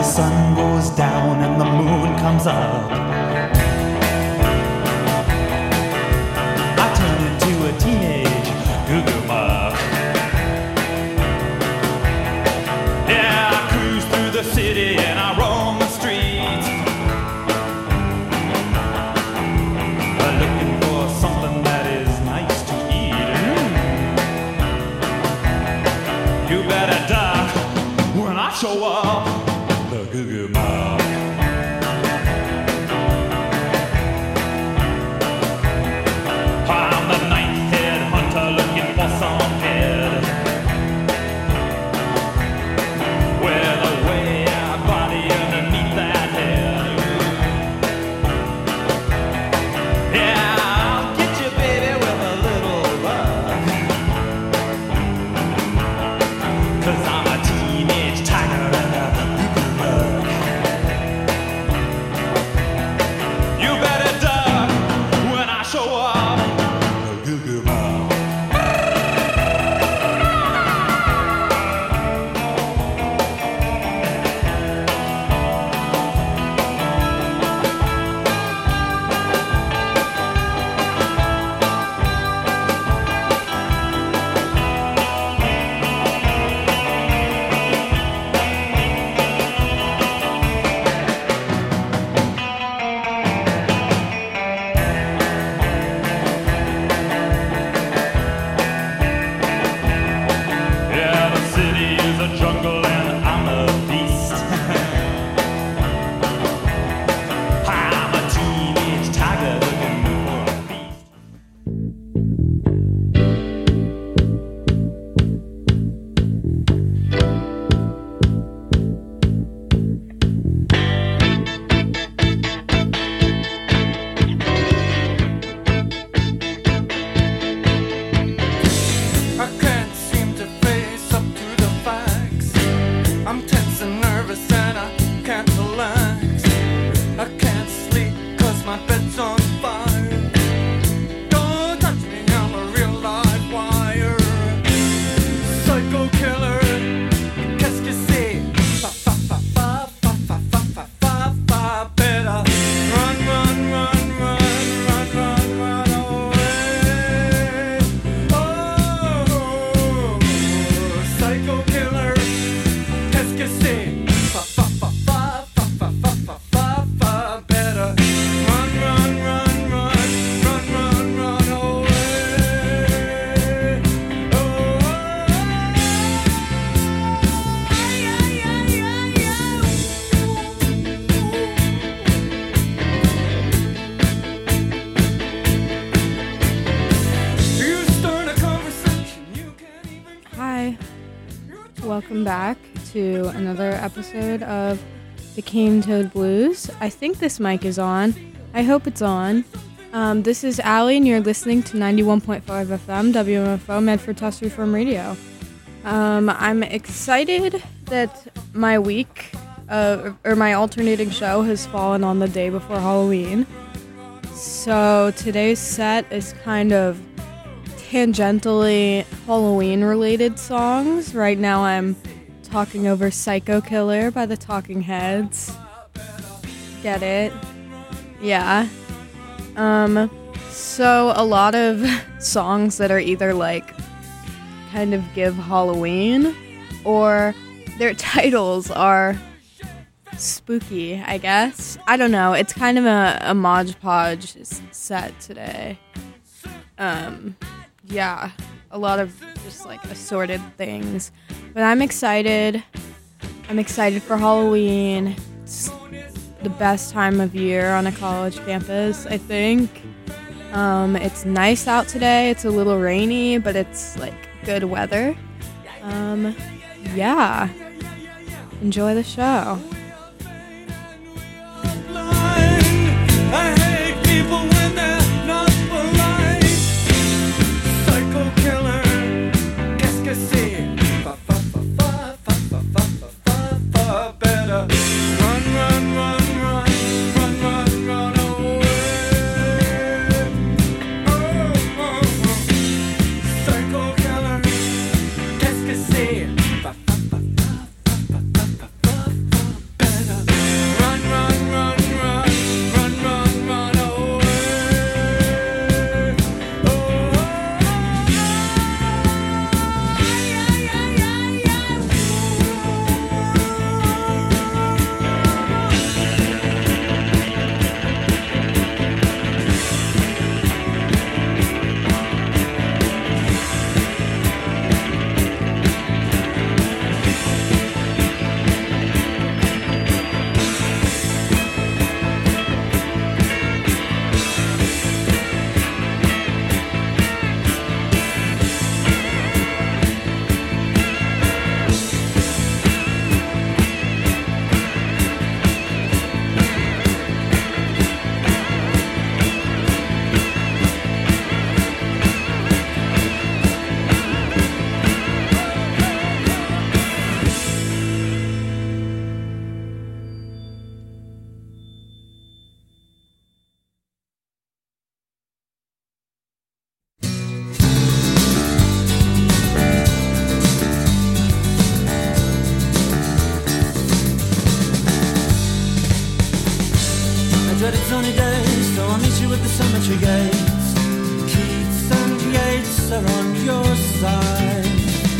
sun goes down and the moon comes up, I turn into a teenage goo-goo muck. Yeah, I cruise through the city and I roam the streets, looking for something that is nice to eat. You better duck when I show up, the goo-goo muck. I'm the ninth head hunter looking for some head with a way out body underneath that head. Yeah, I'll get you, baby, with a little love, 'cause I'm a teenage tiger and a goo-goo muck. You better duck when I show up, the goo-goo muck. Yeah, the city is a jungle and I'm a beast. I'm a teenage tiger looking for a feast. I can't seem to face up to the facts. I'm tense and nervous and I can't relax. I can't sleep 'cause my bed's on fire. Don't touch me, I'm a real live wire. Psycho killer, qu'est-ce que c'est? Fa fa fa fa fa fa fa fa fa fa. Better run, run, run, run, run, run, run away. Oh, psycho killer, qu'est-ce que c'est? Fa fa fa fa fa fa fa fa fa fa. Better run, run, run, run, run, run, run away. Oh. You start a conversation, you can't even. Hi, welcome back to another episode of the Cane Toad Blues. I think this mic is on. I hope it's on. This is Allie, and you're listening to 91.5 FM, WMFO, Medford Test Reform Radio. I'm excited that my week, or my alternating show has fallen on the day before Halloween. So today's set is kind of tangentially Halloween-related songs. Right now I'm talking over Psycho Killer by the Talking Heads. Get it? Yeah. So a lot of songs that are either like kind of give Halloween or their titles are spooky, I guess. I don't know. It's kind of a Mod Podge set today. Yeah, a lot of just like assorted things. But I'm excited. I'm excited for Halloween. It's the best time of year on a college campus, I think. It's nice out today. It's a little rainy, but it's like good weather. Yeah. Enjoy the show. I hate people when they're not polite. Psycho killer, qu'est-ce que c'est? Fa fa fa fa fa fa fa fa fa fa. Better run, run, run, run, run, run, run away. Oh, oh, oh. Psycho killer, qu'est-ce que c'est? Fa fa fa fa fa fa fa fa fa. dreaded sunny days, so I'll meet you at the cemetery gates. Keats and Yeats are on your side.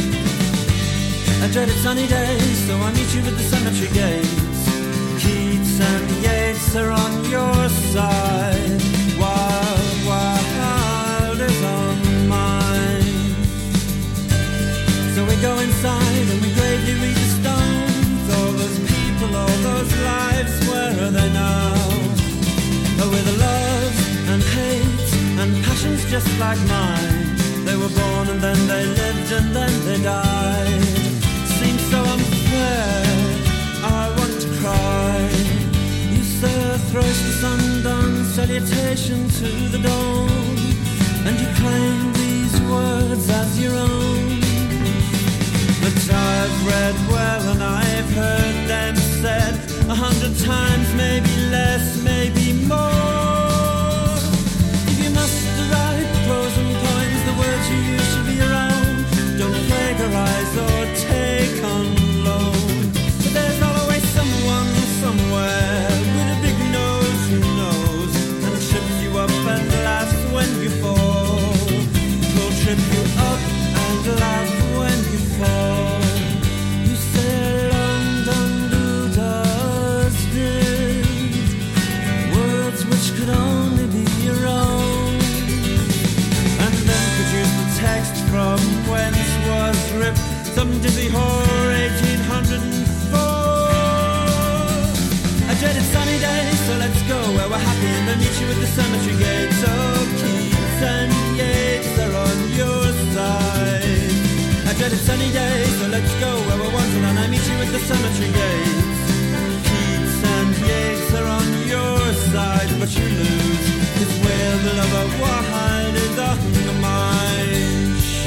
I dreaded sunny days, so I'll meet you at the cemetery gates. Keats and Yeats are on your side. Wild, wild is on mine. So we go inside and we gravely read the stones. All those people, all those lives, where are they now? Oh, with love and hate and passions just like mine. They were born and then they lived and then they died. Seems so unfair, I want to cry. You say a thrice the sun-done salutation to the dawn, and you claim these words as your own. But I've read well and I've heard them said 100 times, maybe less, maybe more. If you must write pros and poems, the words you use should be your own. Don't plagiarize or take on loan. But there's always someone somewhere with a big nose who knows and trips you up and laughs when you fall. Will trip you up and laugh when you fall. You say London does this, words which could only be your own, and then produce the text from whence was ripped some dizzy whore 1804. I dreaded sunny days, so let's go where we're happy and then meet you at the cemetery gates. Oh, Keats and Yeats are on your side. I dreaded sunny days, so let's go where we're wanted and I meet you at the cemetery gates. Keats and Yeats are on your side, but you lose, 'cause where the lover wide is on mine.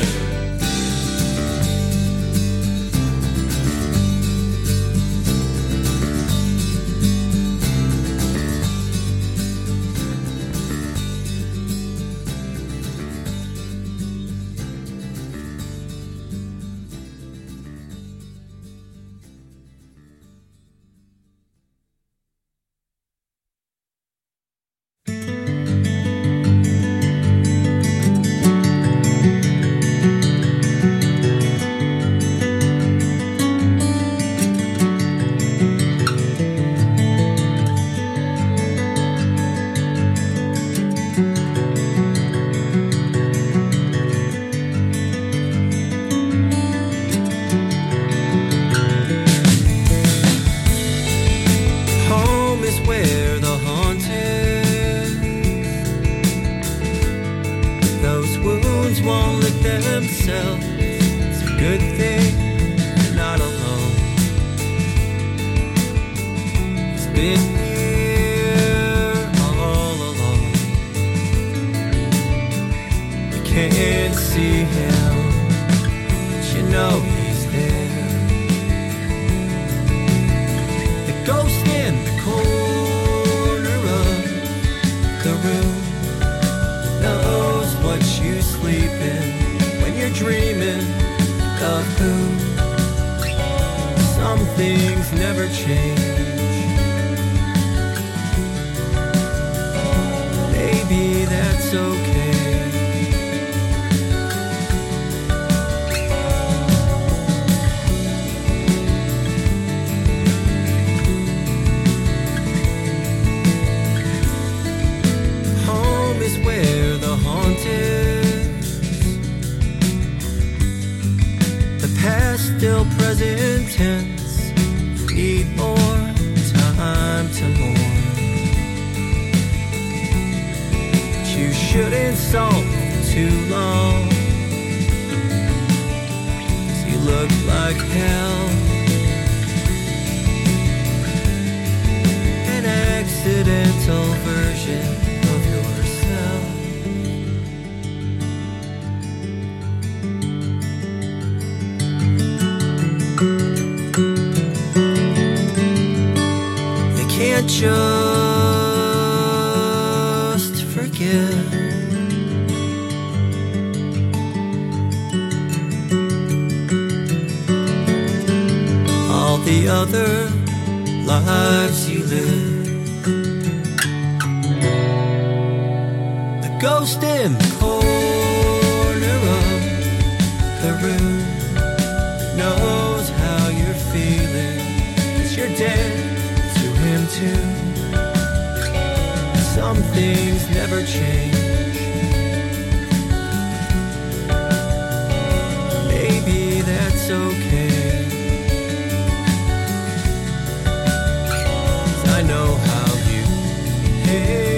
Just forget all the other lives you live. ghost in the corner of the room knows how you're feeling, 'cause you're dead to him too. Some things never change. Maybe that's okay. 'Cause I know how you hate.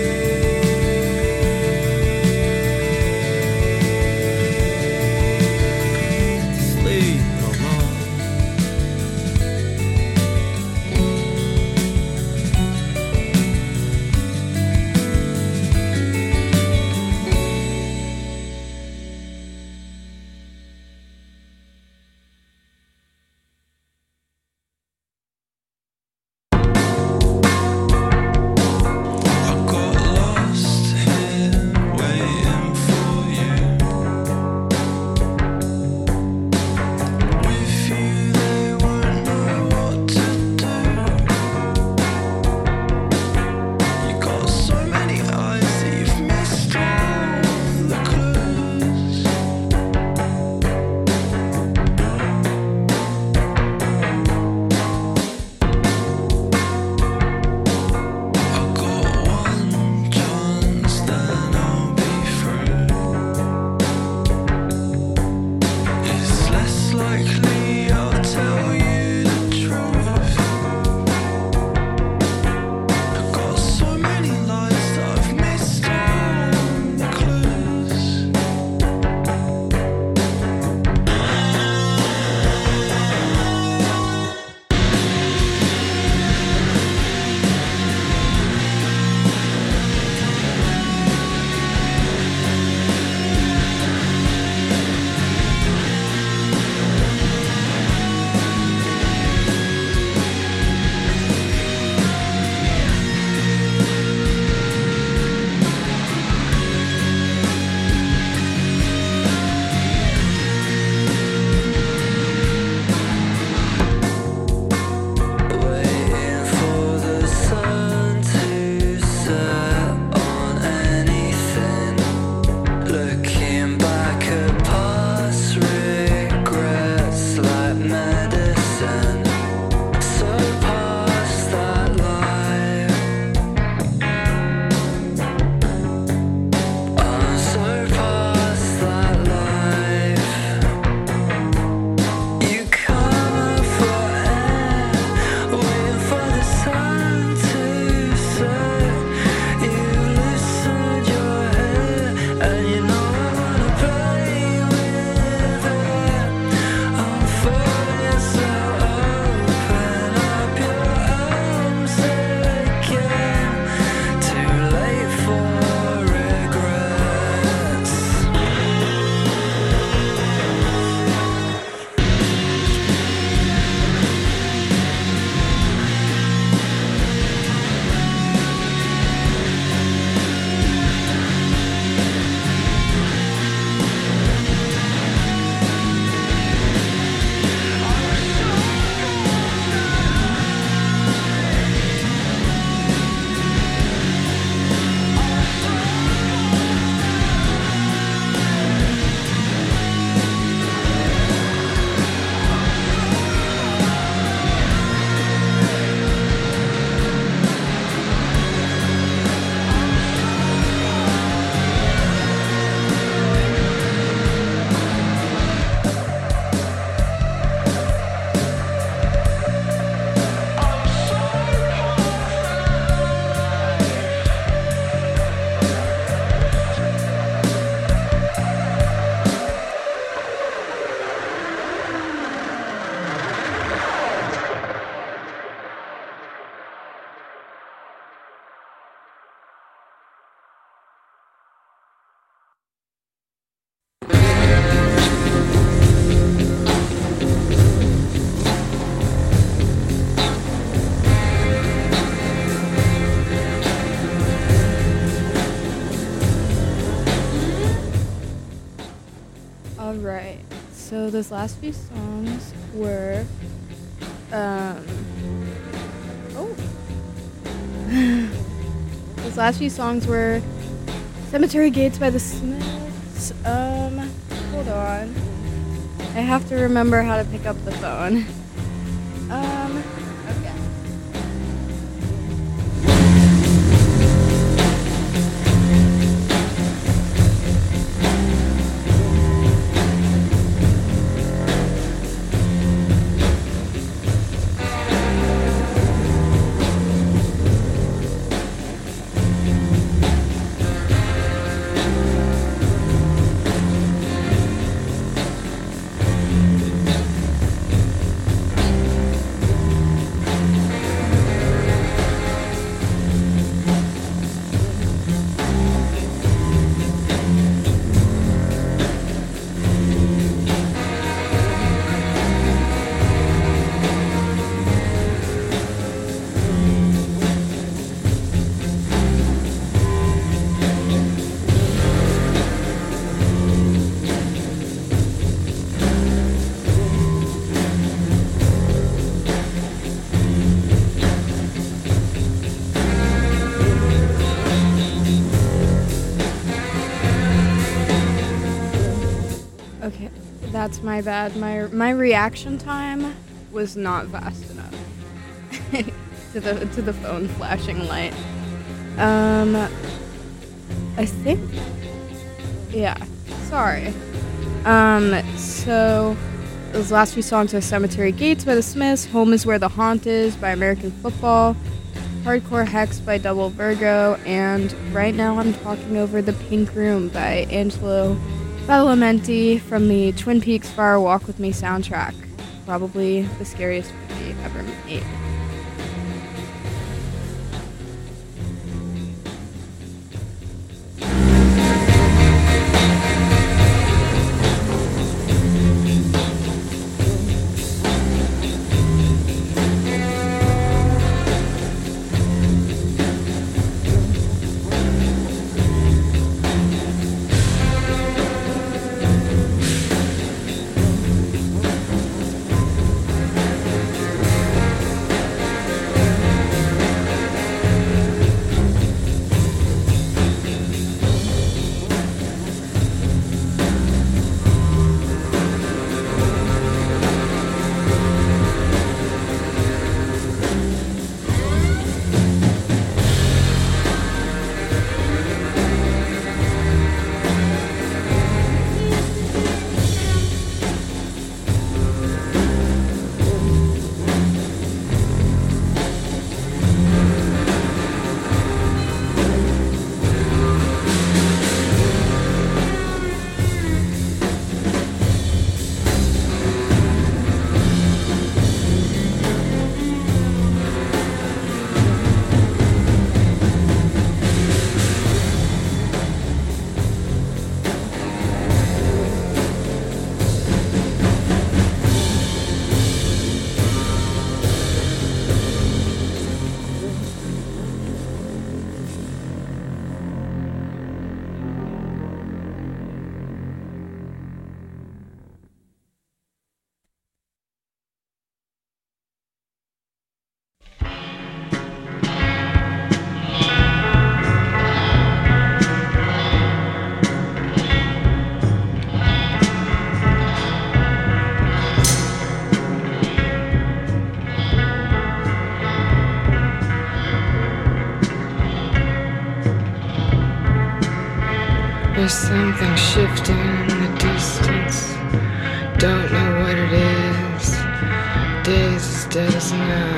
Alright, so those last few songs were, those last few songs were Cemetery Gates by the Smiths. Hold on. I have to remember how to pick up the phone. Okay. Okay, that's my bad. My reaction time was not fast enough to the phone flashing light. I think, yeah. Sorry. So those last few songs are Cemetery Gates by the Smiths, Home Is Where the Haunt Is by American Football, Hardcore Hex by Double Virgo, and right now I'm talking over The Pink Room by Angelo Badalamenti from the Twin Peaks Fire Walk With Me soundtrack. Probably the scariest movie ever made. There's something shifting in the distance. Don't know what it is. Days as dead as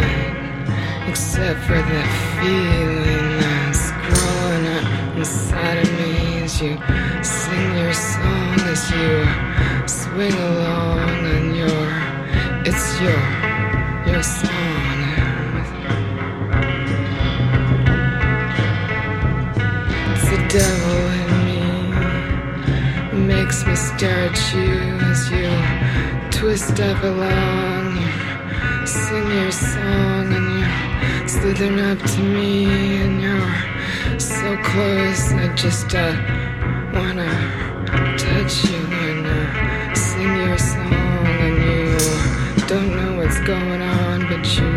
night, except for that feeling that's growing up inside of me as you sing your song, as you swing along on it's your song. It's the devil in me, makes me stare at you as you twist up along, you sing your song and you slither up to me and you're so close. I just wanna touch you and sing your song, and you don't know what's going on, but you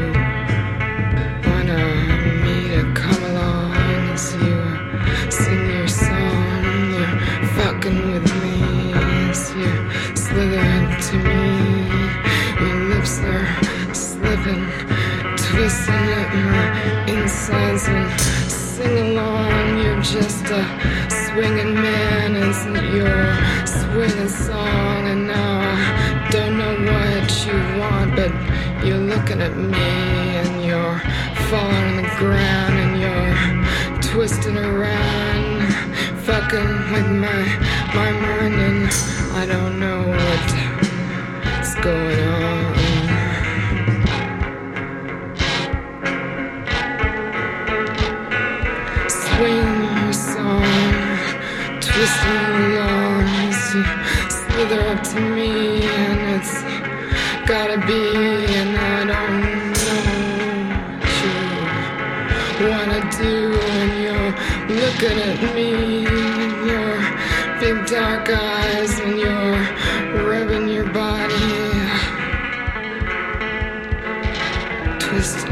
wanna me to come along as you sing your song. and twisting at my insides and sing along. You're just a swinging man, isn't your swinging song? And now I don't know what you want, but you're looking at me and you're falling on the ground and you're twisting around, fucking with my mind, and I don't know what's going on. Swing your song, twisting along as you slither up to me, and it's gotta be, and I don't know what you wanna do, and you're looking at me, and your big dark eyes, and you're rubbing your body, twisting.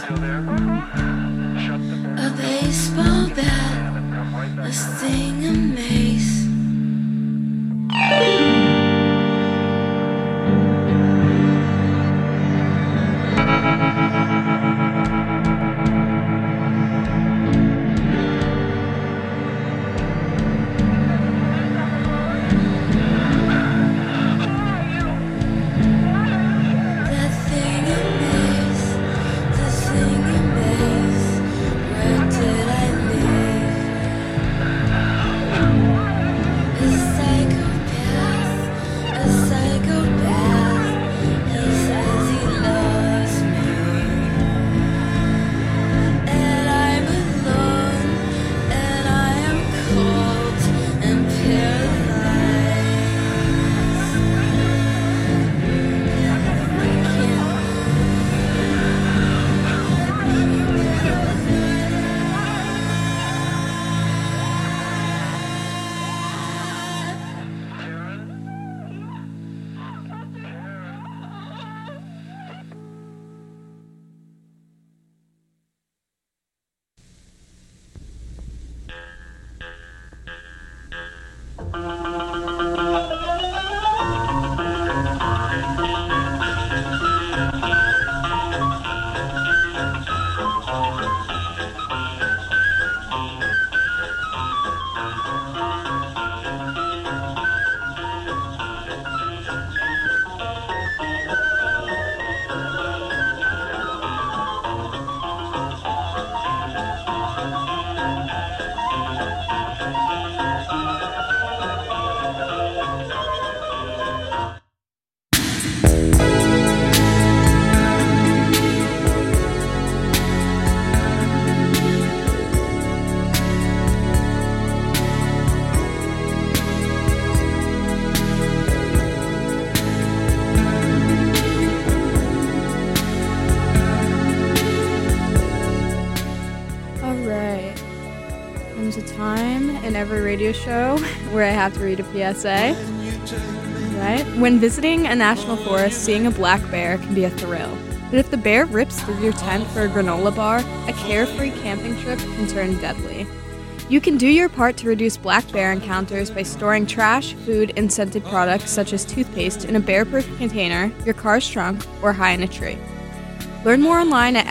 A baseball bat, a sting, a mace. Every radio show where I have to read a PSA. Right? When visiting a national forest, seeing a black bear can be a thrill. But if the bear rips through your tent for a granola bar, a carefree camping trip can turn deadly. You can do your part to reduce black bear encounters by storing trash, food, and scented products such as toothpaste in a bear-proof container, your car's trunk, or high in a tree. Learn more online at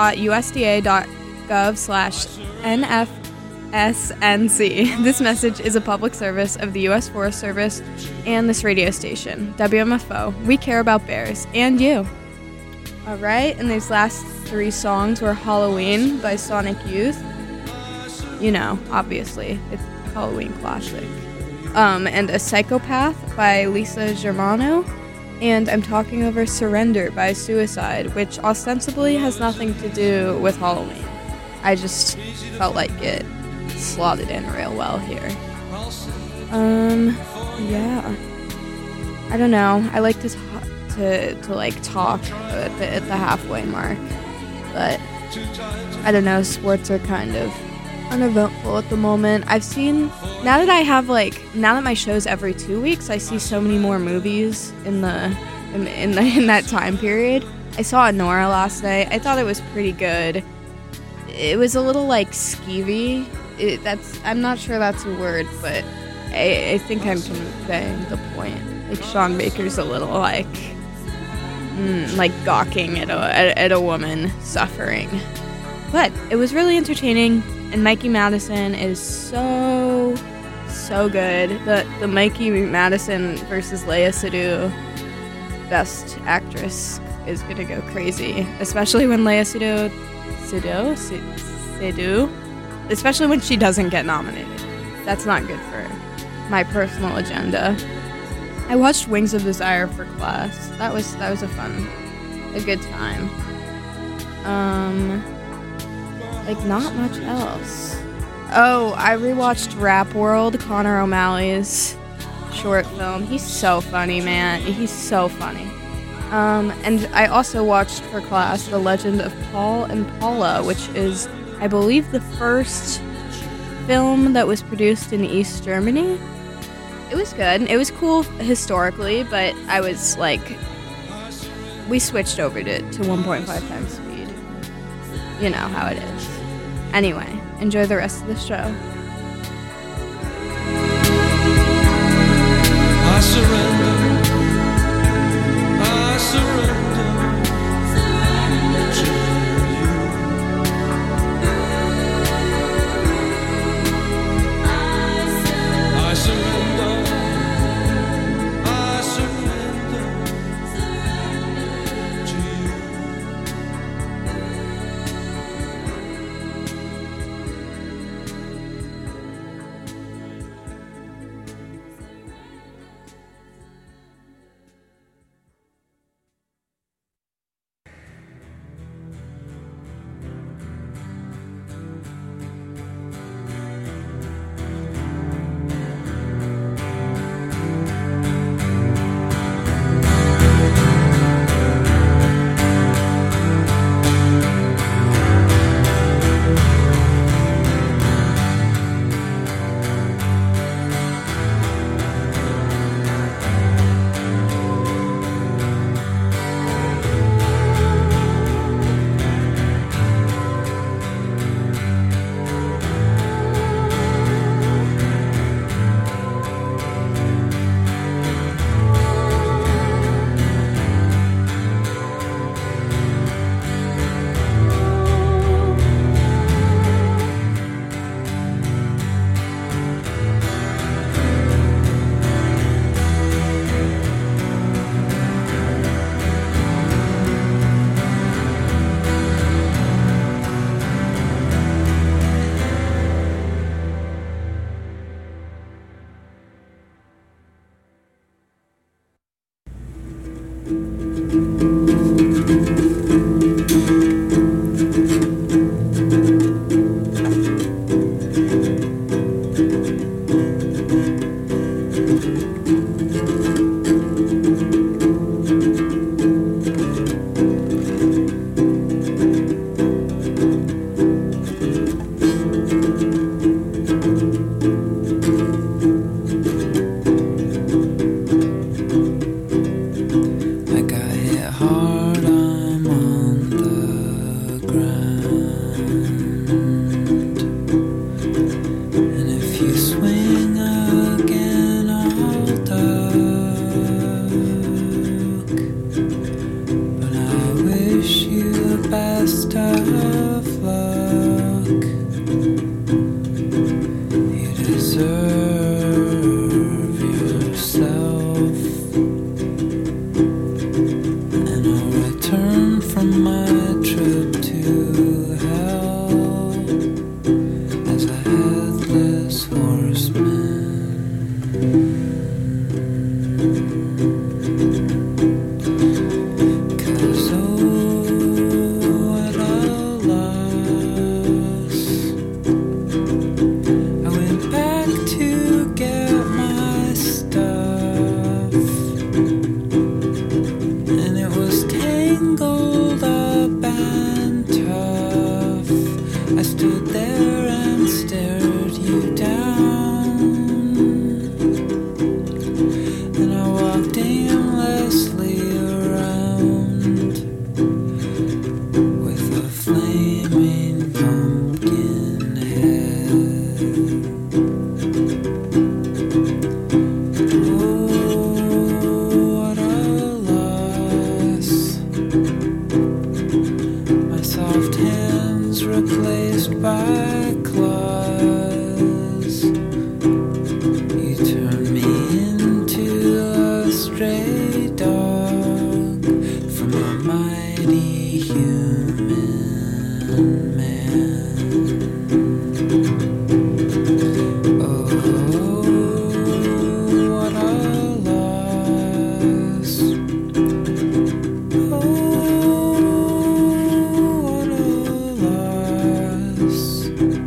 fs.usda.gov/NF SNC. This message is a public service of the U.S. Forest Service and this radio station, WMFO. We care about bears and you. All right, and these last three songs were Halloween by Sonic Youth. You know, obviously, it's a Halloween classic. And A Psychopath by Lisa Germano. And I'm talking over Surrender by Suicide, which ostensibly has nothing to do with Halloween. I just felt like it slotted in real well here. Yeah. I don't know. I like to talk at the halfway mark, but I don't know. Sports are kind of uneventful at the moment. I've seen now that my show's every 2 weeks, I see so many more movies in that time period. I saw Nora last night. I thought it was pretty good. It was a little like skeevy. I'm not sure that's a word, but I think I'm conveying the point. Like Sean Baker's a little like gawking at a woman suffering. But it was really entertaining, and Mikey Madison is so good. The Mikey Madison versus Lea Seydoux Best Actress is gonna go crazy, especially when Lea Seydoux, especially when she doesn't get nominated. That's not good for my personal agenda. I watched Wings of Desire for class. That was a good time. Not much else. Oh, I rewatched Rap World, Connor O'Malley's short film. He's so funny, man. He's so funny. And I also watched for class The Legend of Paul and Paula, which is, I believe, the first film that was produced in East Germany. It was good. It was cool historically, but I was like, we switched over to 1.5 times speed. you know how it is. Anyway, enjoy the rest of the show. I surrender. I surrender. To you. I surrender. I surrender. To you. I got hit hard, I'm on the ground. And if you swing again, I'll duck. But I wish you the best of luck. You deserve yourself. And I'll return from my trip to hell as a headless horseman. 'Cause oh, what a loss. I went back to get my stuff, and it was tangled up and tough. I stood there and stared you down, and I walked aimlessly around with a flaming pumpkin head. Oh, what a loss. My soft hands replaced by claws. You turned me into a stray dog from a mighty human man. Oh, what a loss. Oh, what a loss.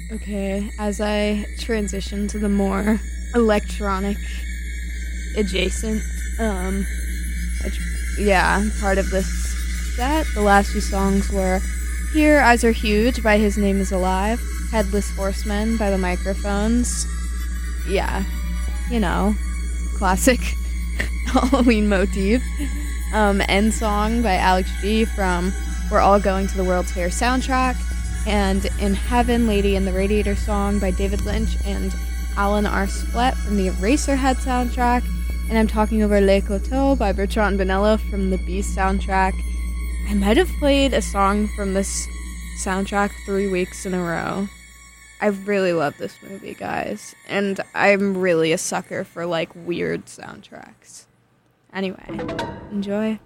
Okay, as I transition to the more electronic adjacent, part of this set, the last few songs were Here, Eyes Are Huge by His Name Is Alive, Headless Horseman by The Microphones. Yeah, you know, classic Halloween motif. End Song by Alex G from We're All Going to the World's Fair soundtrack, and In Heaven, Lady in the Radiator Song by David Lynch and Alan R. Splett from the Eraserhead soundtrack, and I'm talking over Le Coteau by Bertrand Bonello from the Beast soundtrack. I might have played a song from this soundtrack 3 weeks in a row. I really love this movie, guys, and I'm really a sucker for, like, weird soundtracks. Anyway, enjoy.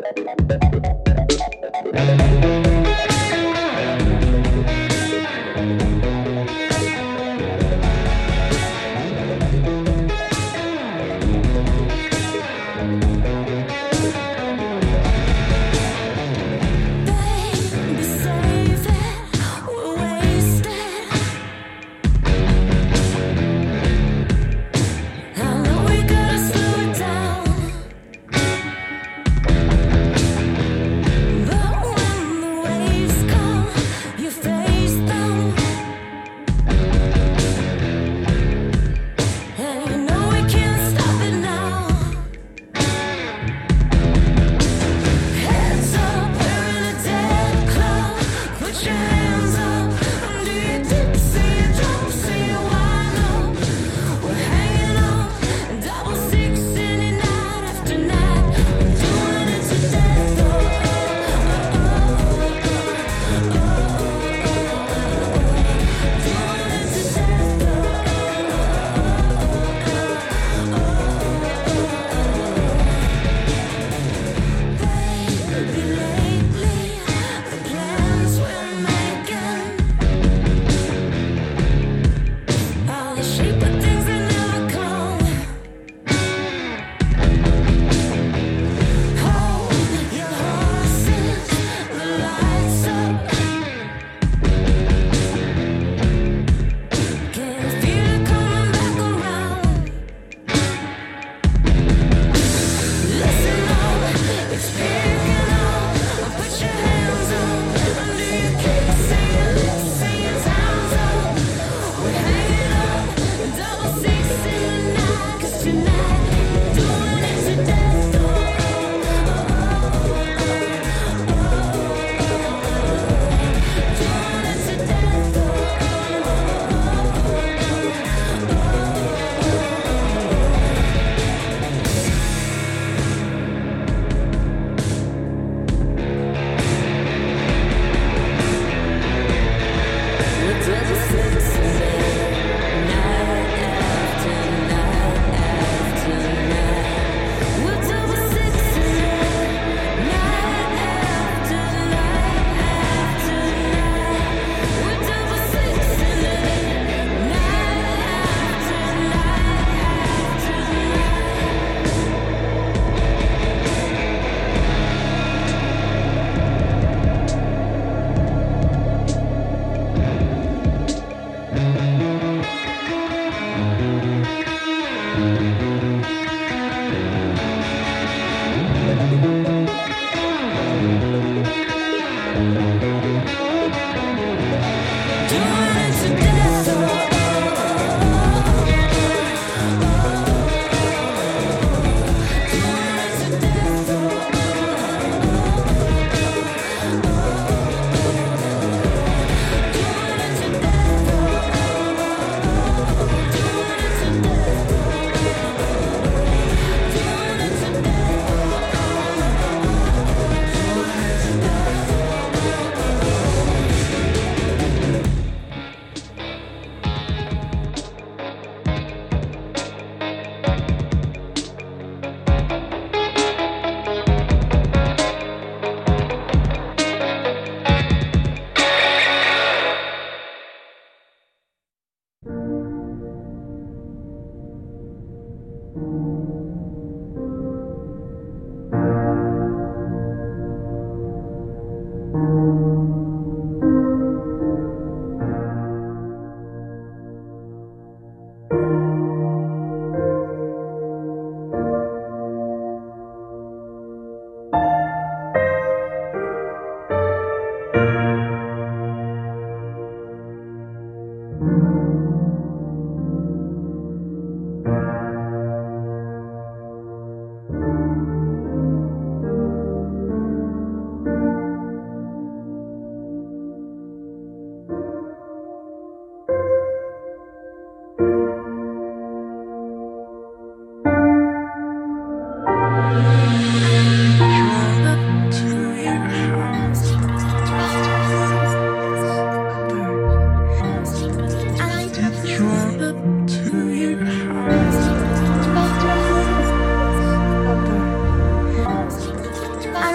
But when the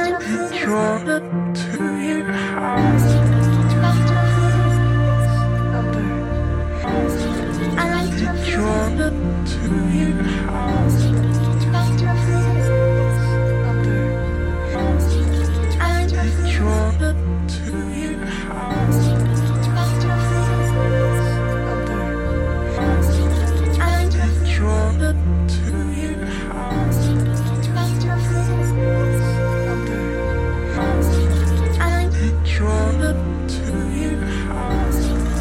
drop to your house. Drop to your house. Drop to your house. Drop to your house. Drop to your house.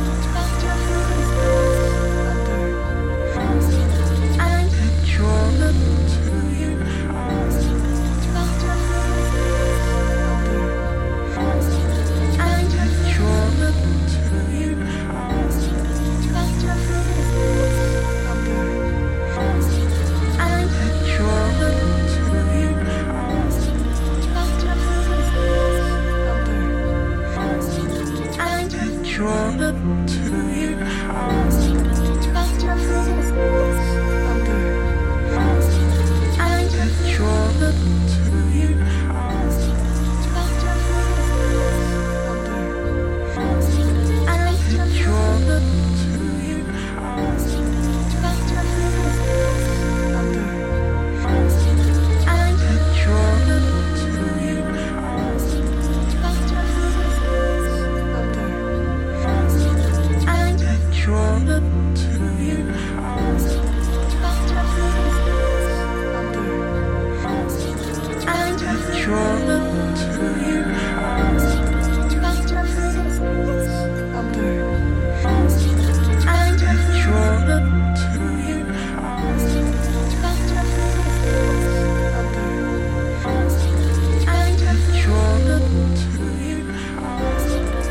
Drop to your house. Drop to your house. Drop to your house. Drop to your house. Drop to your house. Drop to your house. Drop to your house. Drop to your house.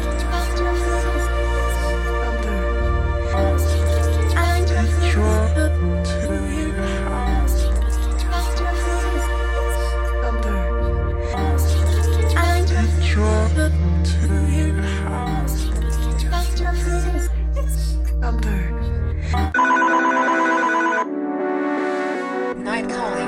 Drop to your house. Drop to your house. Night calling.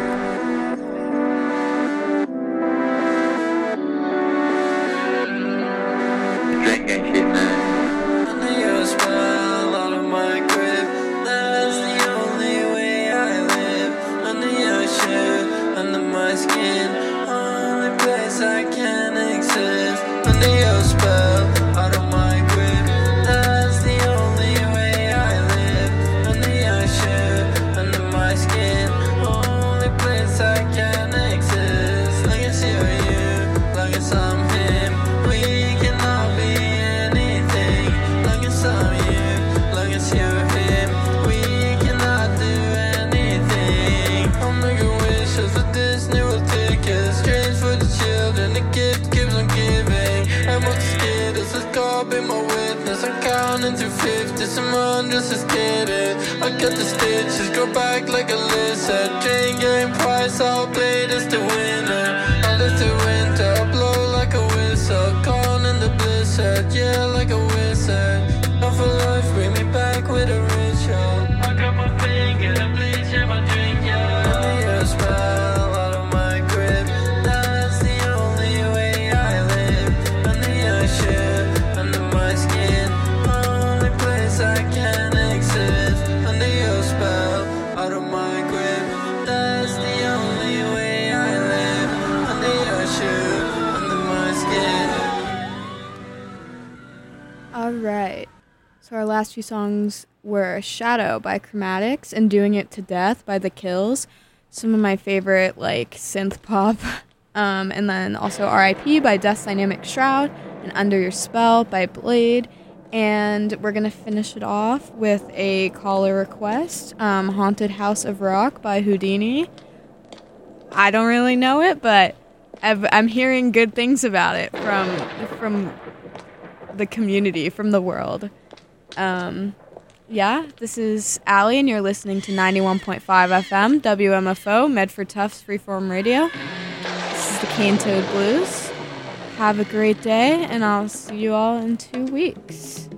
Drinking shit, man. Under your spell, out of my grip. That's the only way I live. Under your shirt, under my skin. Only place I can exist. Under your spell, out of my grip. That's the only way I live. Under your shirt, under my skin. Only place I can exist. Like it's you, like it's I'm him. We cannot be anything. Like it's I'm you, like it's you, him. We cannot do anything. I'll make a wish as a Disney will take us. Strange for the children, the gift keeps on giving. I'm not scared, as a God be my witness. I'm counting to 50, some hundreds is kidding. I got the stitches, go back like a lizard. Train game price, I'll play this the winner. I'll live the winter, I'll blow like a whistle. Gone in the blizzard, yeah, like a wizard. Not for life, bring me back with a ritual. I got my finger, bleach in my drink, yeah. Under your spell, out of my grip. That's the only way I live. Under your shirt, under my skin. Only place I can exist. Under your spell, out of my grip. That's the only way I live. Under your shirt, under my skin. All right. So our last few songs were Shadow by Chromatics and Doing It to Death by The Kills. Some of my favorite, like, synth pop. And then also R.I.P. by Death's Dynamic Shroud and Under Your Spell by Blade. And we're going to finish it off with a caller request, Haunted House of Rock by Houdini. I don't really know it, but I'm hearing good things about it from the community, from the world. Yeah, this is Allie, and you're listening to 91.5 FM, WMFO, Medford Tufts Freeform Radio. This is the Cane Toad Blues. Have a great day, and I'll see you all in 2 weeks.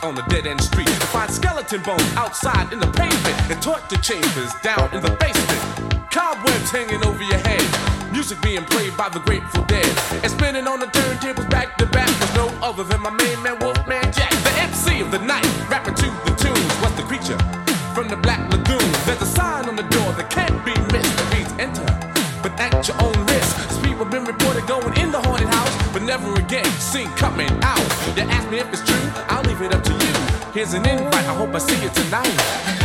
on a dead-end street to find skeleton bones outside in the pavement and torture chambers down in the basement. Cobwebs hanging over your head, music being played by the Grateful Dead, and spinning on the turntables back to back was no other than my main man Wolfman Jack. The MC of the night, rapping to the tunes, was the creature from the Black Lagoon. There's a sign on the door that can't be missed that reads enter, but at your own risk. These people been reported going in the haunted house, but never again seen coming out. You ask me if it's true, I'll leave it up to you. Here's an invite, I hope I see you tonight.